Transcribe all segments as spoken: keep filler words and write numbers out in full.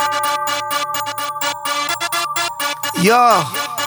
Yeah.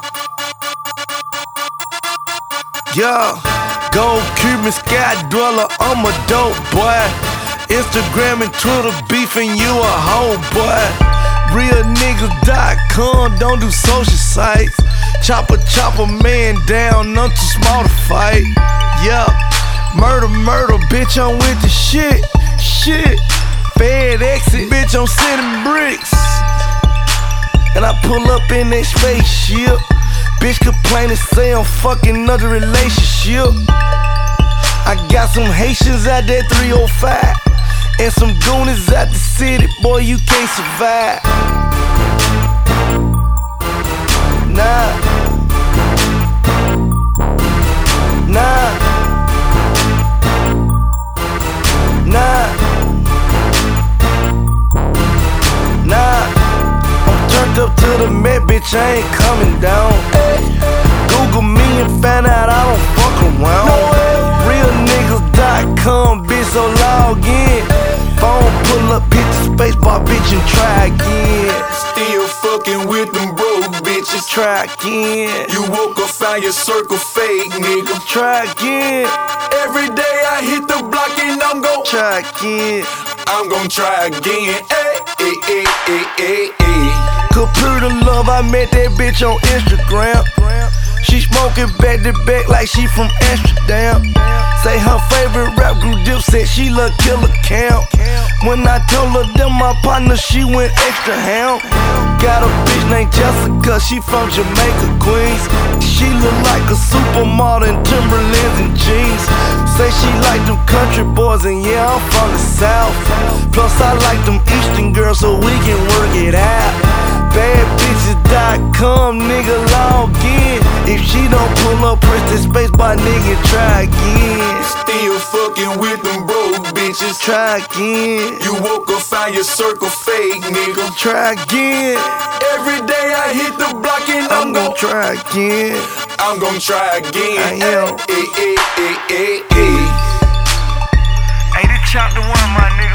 Yeah. Gold Cuban sky dweller, I'm a dope boy. Instagram and Twitter beefing, you a hoe boy. Real niggas dot com, don't do social sites. Chopper, chopper, man down, I'm too small to fight. Yeah. Murder, murder, bitch, I'm with the shit. Shit. Fed exit, bitch, I'm sending bricks. And I pull up in that spaceship. Bitch complaining, say I'm fucking another relationship. I got some Haitians out there three oh five and some goonies out the city, boy, you can't survive. Nah. Nah. Nah. Nah. Turned up to the Met, bitch, I ain't coming down. Google me and find out I don't fuck around. Real niggas dot com, bitch, so log in. Phone pull up, hit the space bar, bitch, and try again. Still fucking with them broke bitches. Try again. You woke up, found your circle fake, nigga. Try again. Every day I hit the block and I'm gon' try again. I'm gon' try again. Ay, ay, ay, ay, ay, ay. Computer love, I met that bitch on Instagram. She smoking back to back like she from Amsterdam. Say her favorite rap group Dipset, she look killer count. When I told her them my partner, she went extra ham. Got a bitch named Jessica, she from Jamaica, Queens. She look like a supermodel in Timberlands and jeans. Say she like them country boys, and yeah, I'm from the South. Plus I like them Eastern girls, so we can work it out. Bad bitches dot com, nigga, log in. If she don't pull up, press the space bar, nigga, try again. Still fucking with them broke bitches. Try again. You woke up, found your circle fake, nigga. Try again. Every day I hit the block and I'm, I'm gon' try again. I'm gon' try again. I am. Ay, ay, ay, ay, ay. Hey, this chapter one, my nigga.